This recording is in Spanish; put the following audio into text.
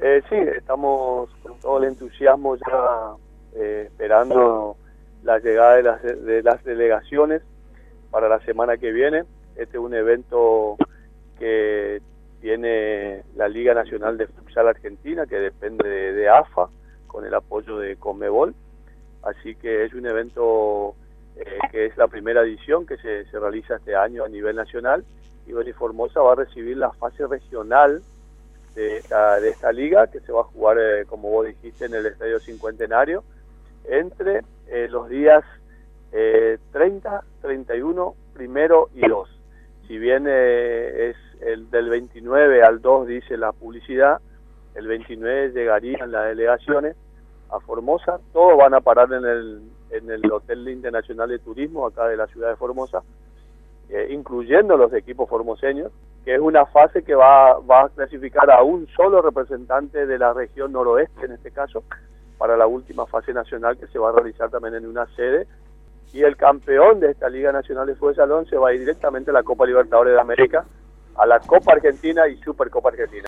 Sí, estamos con todo el entusiasmo ya esperando la llegada de las delegaciones para la semana que viene. Este es un evento que tiene la Liga Nacional de Futsal Argentina, que depende de AFA, con el apoyo de Conmebol. Así que es un evento que es la primera edición que se realiza este año a nivel nacional, y Beni Formosa va a recibir la fase regional de esta liga, que se va a jugar, como vos dijiste, en el Estadio Cincuentenario, entre los días 30, 31, 1 y 2. Si bien es el del 29 al 2, dice la publicidad, el 29 llegarían las delegaciones a Formosa. Todos van a parar en el Hotel Internacional de Turismo, acá de la ciudad de Formosa, incluyendo los equipos formoseños, que es una fase que va a clasificar a un solo representante de la región noroeste, en este caso, para la última fase nacional, que se va a realizar también en una sede, y el campeón de esta Liga Nacional de Fútbol Salón se va a ir directamente a la Copa Libertadores de América, a la Copa Argentina y Supercopa Argentina.